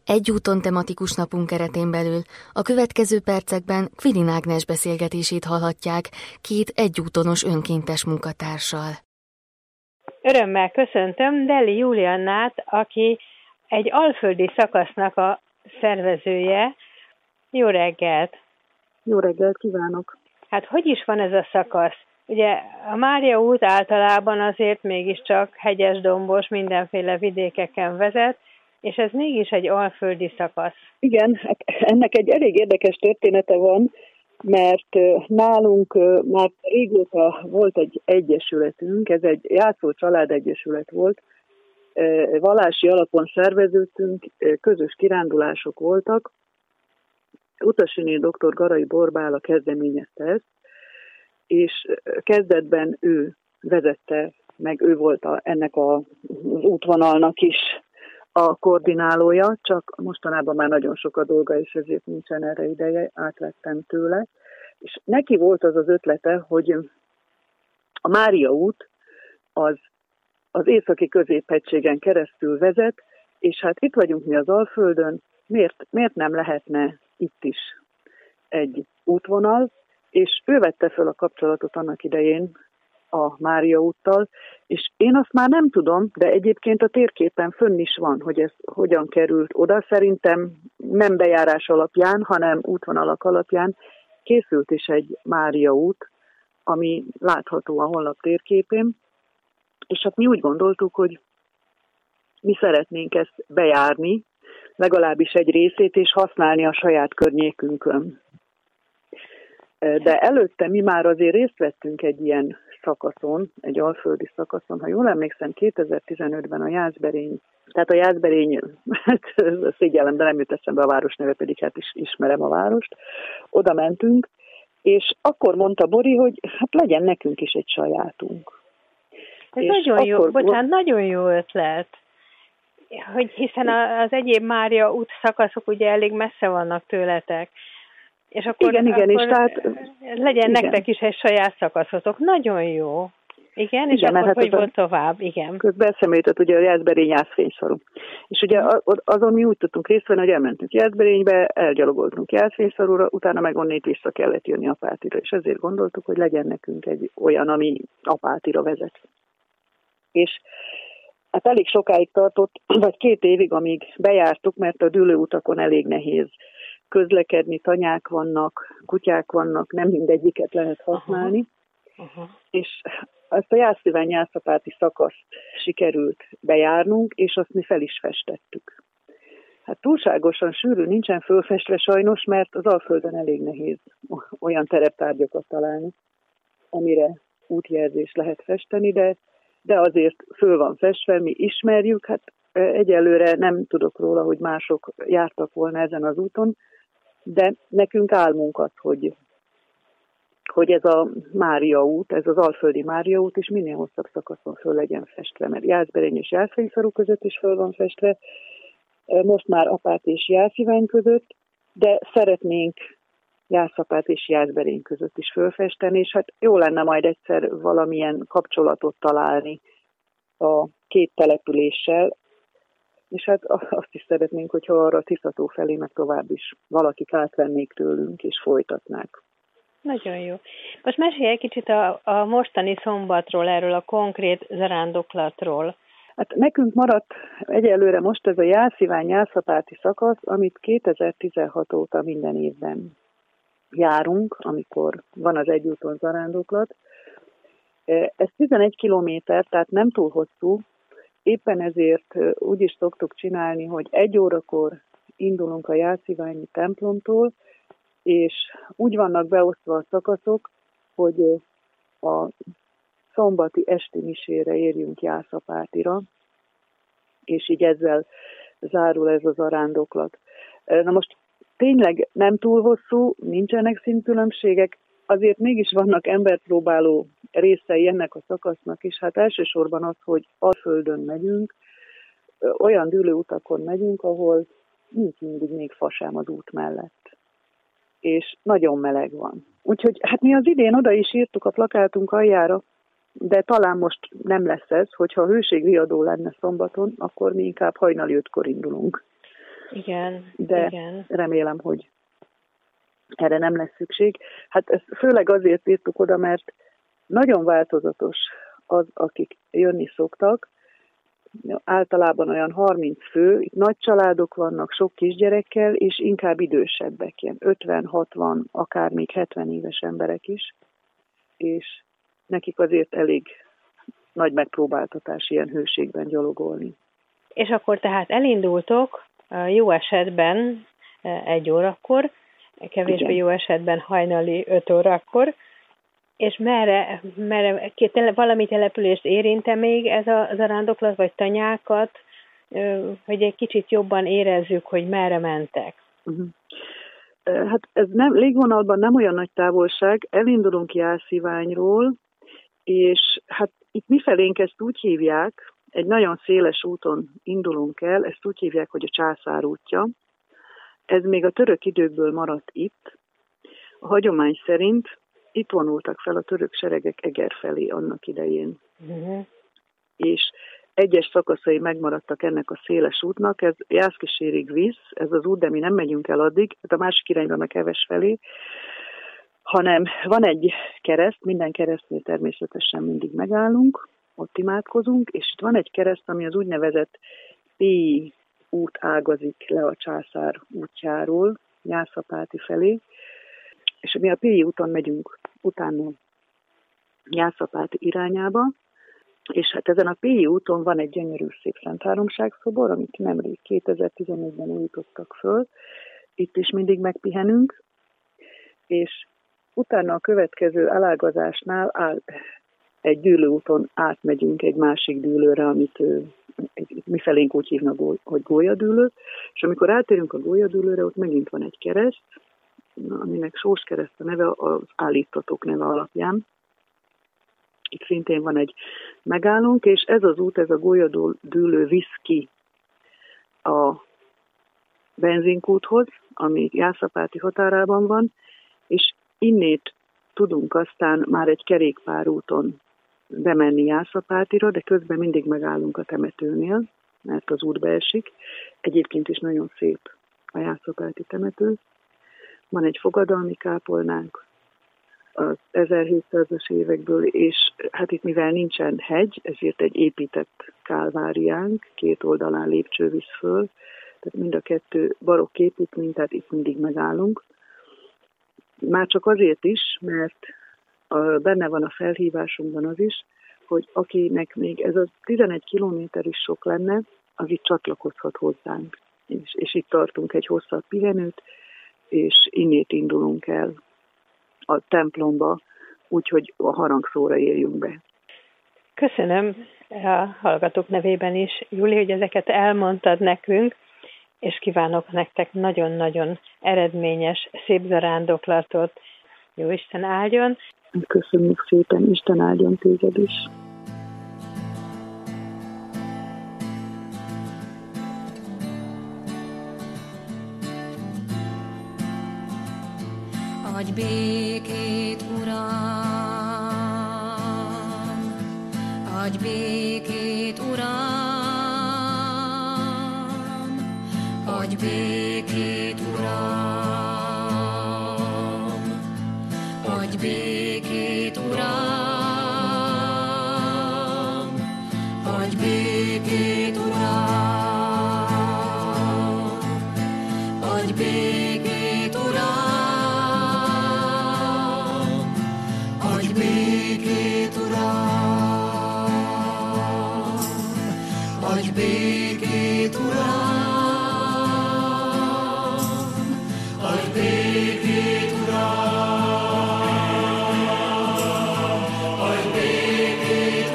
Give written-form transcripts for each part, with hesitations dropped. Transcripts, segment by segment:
Egy úton tematikus napunk keretén belül a következő percekben Kvilin Ágnes beszélgetését hallhatják két egyútonos önkéntes munkatársal. Örömmel köszöntöm Deli Juliannát, aki egy alföldi szakasznak a szervezője. Jó reggelt! Jó reggelt kívánok! Hát hogy is van ez a szakasz? Ugye a Mária út általában azért mégiscsak hegyes, dombos, mindenféle vidékeken vezet, és ez mégis egy alföldi szakasz. Igen, ennek egy elég érdekes története van, mert nálunk már régóta volt egy egyesületünk, ez egy játszó családegyesület volt, vallási alapon szerveződtünk, közös kirándulások voltak. Utasiné dr. Garai Borbála kezdeményezte ezt, és kezdetben ő vezette, meg ő volt ennek az útvonalnak is a koordinálója, csak mostanában már nagyon sok a dolga, és ezért nincsen erre ideje, átvettem tőle. És neki volt az ötlete, hogy a Mária út az északi középhegységen keresztül vezet, és hát itt vagyunk mi az Alföldön, miért nem lehetne itt is egy útvonal, és ő vette föl a kapcsolatot annak idején a Mária úttal, és én azt már nem tudom, de egyébként a térképen fönn is van, hogy ez hogyan került oda. Szerintem nem bejárás alapján, hanem útvonalak alapján készült is egy Mária út, ami látható a honlap térképén, és hát mi úgy gondoltuk, hogy mi szeretnénk ezt bejárni, legalábbis egy részét, és használni a saját környékünkön. De előtte mi már azért részt vettünk egy ilyen szakaszon, egy alföldi szakaszon. Ha jól emlékszem, 2015-ben a Jászberény, tehát a Jászberény, szégyellem, de nem jut eszembe a város neve, pedig hát is ismerem a várost. Oda mentünk, és akkor mondta Bori, hogy hát legyen nekünk is egy sajátunk. Ez nagyon jó, nagyon jó ötlet. Hogy hiszen az egyéb Mária út szakaszok ugye elég messze vannak tőletek. És akkor, igen, és tehát legyen nektek is egy saját szakaszotok. Nagyon jó. Igen, és akkor hogy volt tovább? Igen. Közben eszembe jutott ugye a Jászberény Jászfényszaru. És ugye azon mi úgy tudtunk részt venni, hogy elmentünk Jászberénybe, elgyalogoltunk Jászfényszarúra, utána meg onnét vissza kellett jönni Apátira, és ezért gondoltuk, hogy legyen nekünk egy olyan, ami Apátira vezet. És hát elég sokáig tartott, vagy 2 évig, amíg bejártuk, mert a dűlőutakon elég nehéz közlekedni, tanyák vannak, kutyák vannak, nem mindegyiket lehet használni. És ezt a Jászsziván-Jászapáti szakaszt sikerült bejárnunk, és azt mi fel is festettük. Hát túlságosan sűrű nincsen fölfestve sajnos, mert az Alföldön elég nehéz olyan tereptárgyakat találni, amire útjelzés lehet festeni, de azért föl van festve, mi ismerjük, hát egyelőre nem tudok róla, hogy mások jártak volna ezen az úton, de nekünk álmunk az, hogy ez a Mária út, ez az alföldi Mária út is minél hosszabb szakaszon föl legyen festve, mert Jászberény és Jászfényszaru között is föl van festve, most már Apát és Jásziván között, de szeretnénk Jászapát és Jászberény között is fölfesteni, és hát jó lenne majd egyszer valamilyen kapcsolatot találni a 2 településsel, és hát azt is szeretnénk, hogyha arra Tiszató felé meg tovább is valakik átvennék tőlünk, és folytatnák. Nagyon jó. Most mesélj egy kicsit a mostani szombatról, erről a konkrét zarándoklatról. Hát nekünk maradt egyelőre most ez a Jásziván-Jászapáti szakasz, amit 2016 óta minden évben járunk, amikor van az egyúton zarándoklat. Ez 11 kilométer, tehát nem túl hosszú, éppen ezért úgy is szoktuk csinálni, hogy 1 órakor indulunk a Jásziványi templomtól, és úgy vannak beosztva a szakaszok, hogy a szombati esti misére érjünk Jászapátira, és így ezzel zárul ez a zarándoklat. Na most tényleg nem túl hosszú, nincsenek színkülönbségek, azért mégis vannak emberpróbáló részei ennek a szakasznak is. Hát elsősorban az, hogy Alföldön megyünk, olyan dűlőutakon megyünk, ahol nincs mindig még fasám az út mellett. És nagyon meleg van. Úgyhogy hát mi az idén oda is írtuk a plakátunk aljára, de talán most nem lesz ez, hogyha a hőségriadó lenne szombaton, akkor mi inkább hajnali 5-kor indulunk. de igen. remélem, hogy erre nem lesz szükség. Hát ezt főleg azért írtuk oda, mert nagyon változatos az, akik jönni szoktak. Általában olyan 30 fő, itt nagy családok vannak, sok kisgyerekkel, és inkább idősebbek, ilyen 50-60, akár még 70 éves emberek is, és nekik azért elég nagy megpróbáltatás ilyen hőségben gyalogolni. És akkor tehát elindultok jó esetben 1 órakor, kevésbé Igen. jó esetben hajnali 5 órakor, és merre valami települést érinte még ez a zarándoklat, vagy tanyákat, hogy egy kicsit jobban érezzük, hogy merre mentek? Hát ez légvonalban nem olyan nagy távolság, elindulunk Jásziványról, és hát itt mifelénk ezt úgy hívják, egy nagyon széles úton indulunk el, ezt úgy hívják, hogy a Császár útja. Ez még a török időkből maradt itt. A hagyomány szerint itt vonultak fel a török seregek Eger felé annak idején. És egyes szakaszai megmaradtak ennek a széles útnak, ez Jászkísérig visz, ez az út, de mi nem megyünk el addig, hát a másik irányba meg Heves felé, hanem van egy kereszt, minden keresztnél természetesen mindig megállunk, ott imádkozunk, és itt van egy kereszt, ami az úgynevezett Pélyi út ágazik le a Császár útjáról, Jászapáti felé, és mi a Pélyi úton megyünk utána Jászapáti irányába, és hát ezen a Pélyi úton van egy gyönyörű szép Szentháromság-szobor, amit nemrég 2014-ben újítottak föl, itt is mindig megpihenünk, és utána a következő elágazásnál egy dűlőúton átmegyünk egy másik dűlőre, amit mifelénk úgy hívnak, hogy gólyadűlő, és amikor átérünk a gólyadűlőre, ott megint van egy kereszt, aminek Sós kereszt a neve az állítatók neve alapján. Itt szintén van egy megállónk, és ez az út, ez a gólyadűlő visz ki a benzinkúthoz, ami Jászapáti határában van, és innét tudunk aztán már egy kerékpárúton bemenni Jászapátira, de közben mindig megállunk a temetőnél, mert az út beesik. Egyébként is nagyon szép a Jászapáti temető. Van egy fogadalmi kápolnánk az 1700-as évekből, és hát itt mivel nincsen hegy, ezért egy épített kálváriánk, 2 oldalán lépcső visz föl, tehát mind a 2 barokk építmény, tehát itt mindig megállunk. Már csak azért is, mert benne van a felhívásunkban az is, hogy akinek még ez a 11 kilométer is sok lenne, az itt csatlakozhat hozzánk. És itt tartunk egy hosszabb pihenőt, és innét indulunk el a templomba, úgyhogy a harangszóra érjünk be. Köszönöm a hallgatók nevében is, Júli, hogy ezeket elmondtad nekünk, és kívánok nektek nagyon-nagyon eredményes, szép zarándoklatot. Jó Isten áldjon! Köszönjük szépen, Isten áldjon téged is! Adj békét, Uram! Adj békét, Uram! Adj békét, Uram! Adj békét, Uram! Adj békét, Uram! Adj békét, Uram! Adj békét, Uram! Adj békét, Uram! Adj békét, Uram! Adj békét,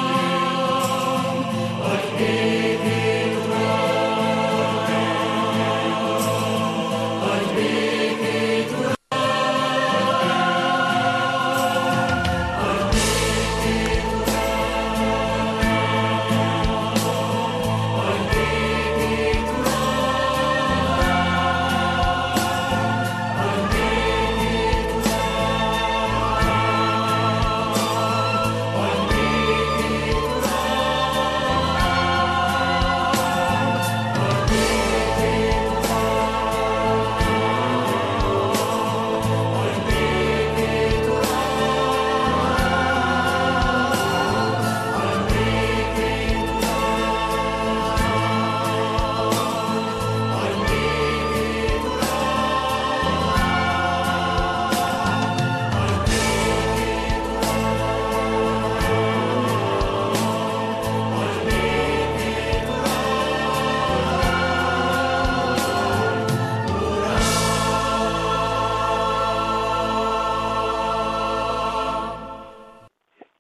Uram! Adj békét, Uram!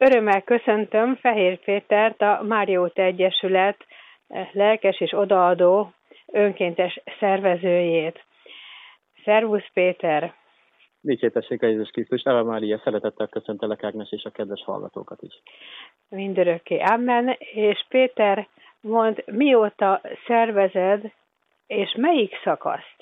Örömmel köszöntöm Fehér Pétert, a Mária Út Egyesület lelkes és odaadó önkéntes szervezőjét. Szervusz Péter! Dicsértessék a Jézus Krisztus, Ave Mária, szeretettel köszöntelek Ágnes és a kedves hallgatókat is. Mindörökké, amen. És Péter, mondd, mióta szervezed, és melyik szakaszt?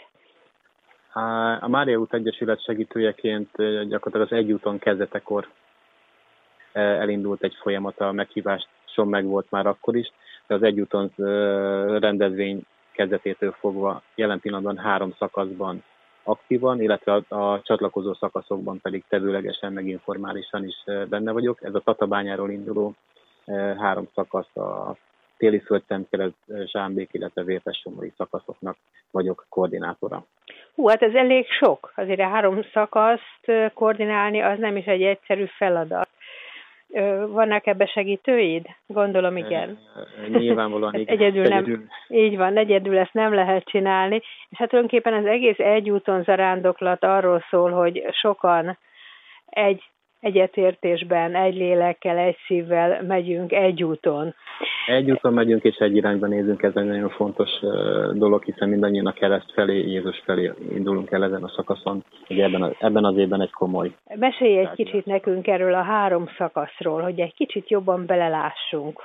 A Mária Út Egyesület segítőjeként gyakorlatilag az Egy úton kezdetekor elindult egy folyamat, a meghívásom meg volt már akkor is, de az Egy úton rendezvény kezdetétől fogva jelen pillanatban 3 szakaszban aktívan, illetve a csatlakozó szakaszokban pedig tevőlegesen, meg informálisan is benne vagyok. Ez a Tatabányáról induló 3 szakasz, a Téli Földszentkelet, Zsámbék, illetve Vértes-Somori szakaszoknak vagyok koordinátora. Hát ez elég sok. Azért a 3 szakaszt koordinálni az nem is egy egyszerű feladat. Vannak ebbe segítőid? Gondolom, igen. Nyilvánvalóan igen. Egyedül. Így van, egyedül ezt nem lehet csinálni. És hát tulajdonképpen az egész Egy úton zarándoklat arról szól, hogy sokan egy egyetértésben, egy lélekkel, egy szívvel megyünk egy úton. Egy úton megyünk és egy irányba nézünk, ez egy nagyon fontos dolog, hiszen mindannyian a kereszt felé, Jézus felé indulunk el ezen a szakaszon. Ugye ebben az évben egy komoly. Mesélj egy kicsit nekünk erről a 3 szakaszról, hogy egy kicsit jobban belelássunk.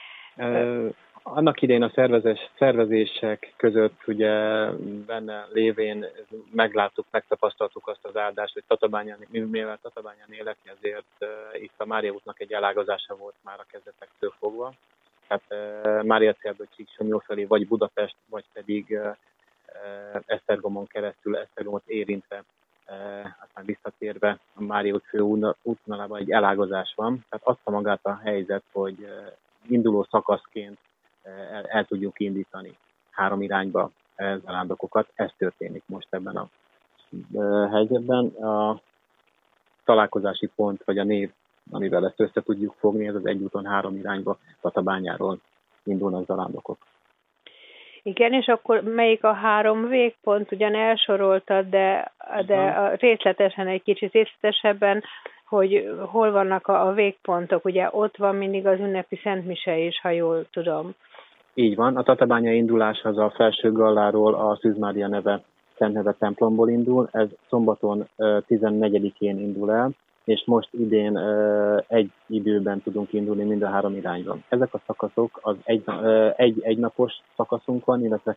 Annak idején a szervezések között ugye benne lévén megtapasztaltuk azt az áldást, hogy mivel Tatabányán élek, ezért itt a Mária útnak egy elágazása volt már a kezdetektől fogva. Tehát Mária célból Csíksomlyó felé, vagy Budapest, vagy pedig Esztergomon keresztül, Esztergomot érintve, aztán visszatérve a Mária út fő útvonalában egy elágazás van. Tehát azt a magát a helyzet, hogy induló szakaszként el tudjuk indítani 3 irányba zarándokokat. Ez történik most ebben a helyzetben. A találkozási pont, vagy a név, amivel ezt össze tudjuk fogni, ez az Egy úton 3 irányba, Tatabányáról indulnak zarándokok. Igen, és akkor melyik a 3 végpont? Ugyan elsoroltad, de részletesen, egy kicsit részletesebben, hogy hol vannak a végpontok. Ugye ott van mindig az ünnepi szentmise is, ha jól tudom. Így van. A tatabányai indulás az a Felső Galláról, a Szűz Mária Szent Neve templomból indul. Ez szombaton 14-én indul el, és most idén egy időben tudunk indulni mind a 3 irányban. Ezek a szakaszok, az egy napos szakaszunk van, illetve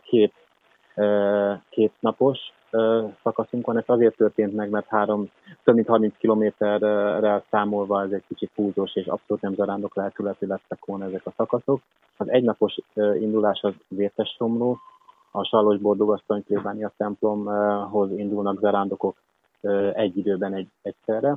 két napos szakaszunk van. Ez azért történt meg, mert több mint 30 kilométerrel számolva ez egy kicsit húzós, és abszolút nem zarándok lelkületű lettek volna ezek a szakaszok. Az egynapos indulás az Vértes-Somló, a Sallos-Bordogasztony plébánia templomhoz indulnak zarándokok egy időben egyszerre.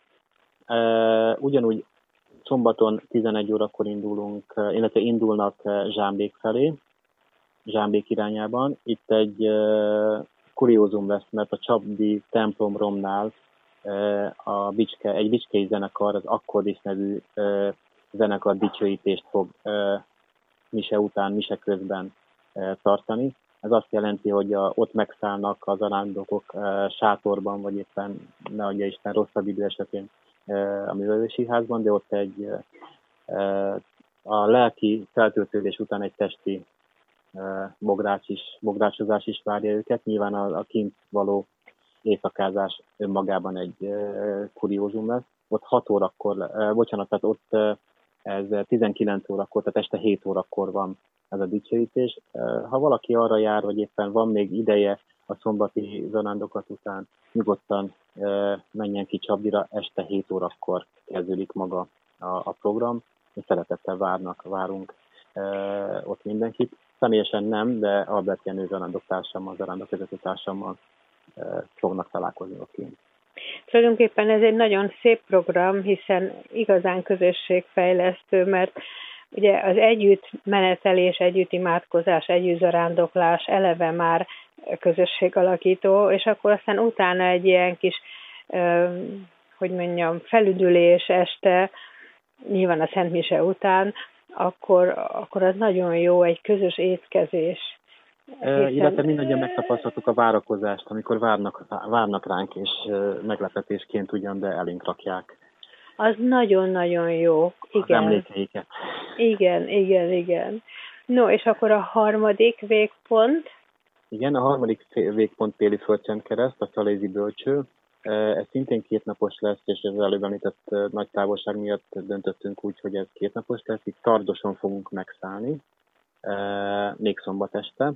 Ugyanúgy szombaton 11 órakor indulnak Zsámbék felé, Zsámbék irányában. Itt egy kuriózum lesz, mert a Csapdi templomromnál egy bicskei zenekar, az Akkordis nevű zenekar dicsőítést fog mise közben tartani. Ez azt jelenti, hogy ott megszállnak az zarándokok sátorban, vagy éppen, ne adja Isten, rosszabb idő esetén a művelési házban, de ott a lelki feltöltődés után egy testi bográcsozás is várja őket. Nyilván a kint való éjszakázás önmagában egy kuriózum lesz. Ott 6 órakor, tehát ott ez 19 órakor, tehát este 7 órakor van ez a dicsőítés. Ha valaki arra jár, hogy éppen van még ideje a szombati zarándokat után, nyugodtan menjen ki Csapdira, este 7 órakor kezdődik maga a program. Szeretettel várunk ott mindenkit. Személyesen nem, de Albert Jenő zarándok vezető társammal fognak találkozni ott kint. Tulajdonképpen ez egy nagyon szép program, hiszen igazán közösségfejlesztő, mert ugye az együtt menetelés, együtt imádkozás, együtt zarándoklás eleve már közösségalakító, és akkor aztán utána egy ilyen kis, felüdülés este, nyilván a Szent Mise után, akkor az nagyon jó, egy közös étkezés. Illetve mindannyian megtapasztaltuk a várakozást, amikor várnak ránk, és meglepetésként ugyan, de elénk rakják Az nagyon-nagyon jó. Igen. Az emlékeiket. Igen. No, és akkor a harmadik végpont? Igen, a harmadik végpont Téli Földcsendkereszt, a Csalézi Bölcső. Ez szintén 2 napos lesz, és az előbb említett nagy távolság miatt döntöttünk úgy, hogy ez 2 napos lesz. Itt Tardoson fogunk megszállni, még szombat este,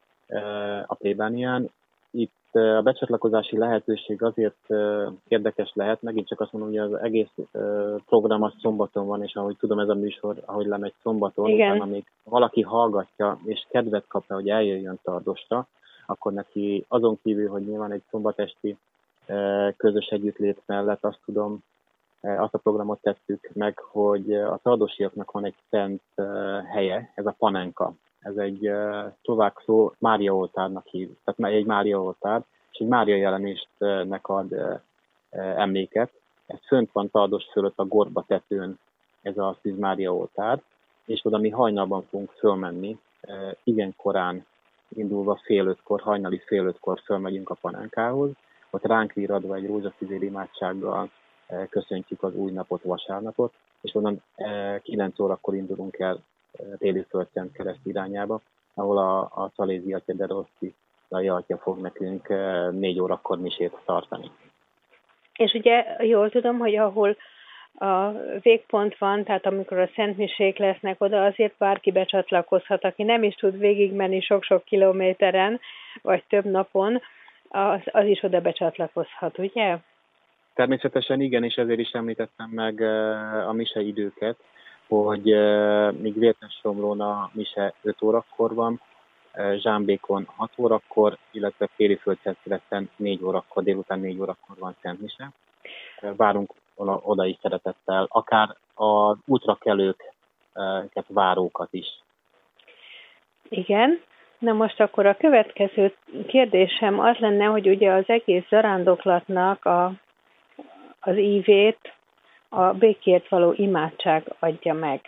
a plébánián. Itt a becsatlakozási lehetőség azért érdekes lehet, megint csak azt mondom, hogy az egész program az szombaton van, és ahogy tudom, ez a műsor, ahogy lemegy szombaton, utána még valaki hallgatja, és kedvet kapja, hogy eljöjjön Tardosra, akkor neki azon kívül, hogy nyilván egy szombatesti közös együttlét mellett azt tudom, azt a programot tettük meg, hogy a tardosiaknak van egy szent helye, ez a Panenka. Ez egy szlovák szó, Mária oltárnak hív, tehát egy Mária oltár, és egy Mária jelenésnek ad emléket. Ez fönt van Tardos fölött a Gorba tetőn, ez a Szűz Mária oltár, és oda mi hajnalban fogunk fölmenni, igen korán indulva hajnali 4:30 fölmegyünk a Panenkához, ott ránk viradva egy rózsaszívér imádsággal köszöntjük az új napot, vasárnapot, és onnan 9 órakor indulunk el Téli Földcsendkereszt irányába, ahol a Csalézi Atya de Rossi atya fog nekünk 4 órakor misét tartani. És ugye jól tudom, hogy ahol a végpont van, tehát amikor a szentmisék lesznek, oda azért bárki becsatlakozhat, aki nem is tud végigmenni sok-sok kilométeren, vagy több napon, az is oda becsatlakozhat, ugye? Természetesen igen, és ezért is említettem meg a mise időket, hogy míg Vértessomlón a mise 5 órakor van, Zsámbékon 6 órakor, illetve Téli Földcsendkereszen 4 órakor, délután 4 órakor van szentmise. Várunk oda is szeretettel, akár az útrakelőket, várókat is. Igen. Na most akkor a következő kérdésem az lenne, hogy ugye az egész zarándoklatnak az ívét a békért való imádság adja meg.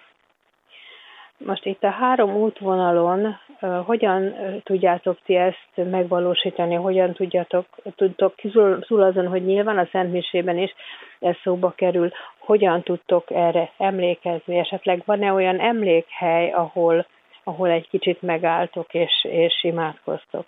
Most itt a 3 útvonalon hogyan tudjátok ti ezt megvalósítani, hogyan tudtok szól azon, hogy nyilván a Szentmisében is ez szóba kerül, hogyan tudtok erre emlékezni, esetleg van-e olyan emlékhely, ahol egy kicsit megálltok és imádkoztok?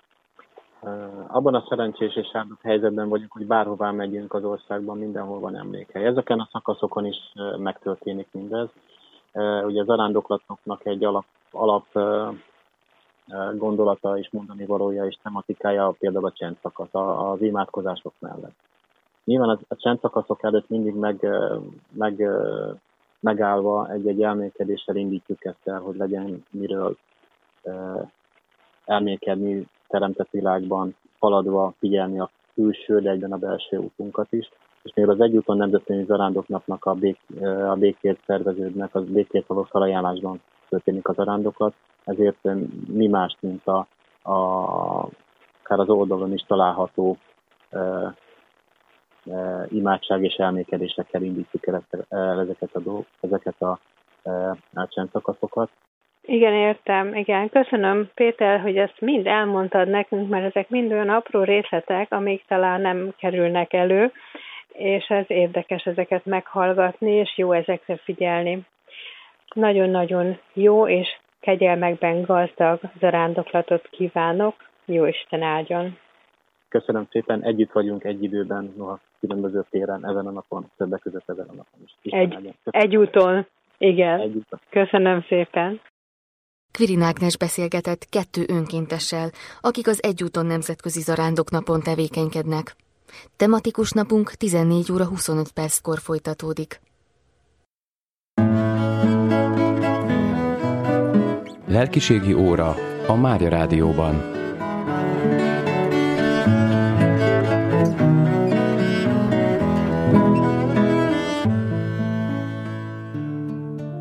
Abban a szerencsés és áldott helyzetben vagyunk, hogy bárhová megyünk az országban, mindenhol van emlékhely. Ezeken a szakaszokon is megtörténik mindez. Ugye az zarándoklatoknak egy alap gondolata és mondani valója és tematikája például a csendszakasz, az imádkozások mellett. Nyilván a csendszakaszok előtt mindig megállva egy elmélkedéssel indítjuk ezt el, hogy legyen miről elmélkedni teremtett világban, haladva figyelni a külső, de egyben a belső útunkat is. És mivel az Egyúton Nemzetközi Zarándoknapnak a békért szerveződnek, az békért való felajánlásban történik a zarándoklat, ezért mi mást, mint akár az oldalon is található imádság és elmékedésekkel indítjuk el ezeket a csendszakaszokat. Igen, értem. Igen. Köszönöm, Péter, hogy ezt mind elmondtad nekünk, mert ezek mind olyan apró részletek, amik talán nem kerülnek elő, és ez érdekes ezeket meghallgatni, és jó ezekre figyelni. Nagyon-nagyon jó és kegyelmekben gazdag zarándoklatot kívánok. Jó Isten áldjon! Köszönöm szépen, együtt vagyunk egy időben, noha különböző téren ezen a napon, többek között ezen a napon is. Egy úton, igen. Egy úton. Köszönöm szépen! Kvirin Ágnes beszélgetett 2 önkéntessel, akik az Egyúton Nemzetközi Zarándoknapon tevékenykednek. Tematikus napunk 14:25 folytatódik. Lelkiségi óra a Mária Rádióban.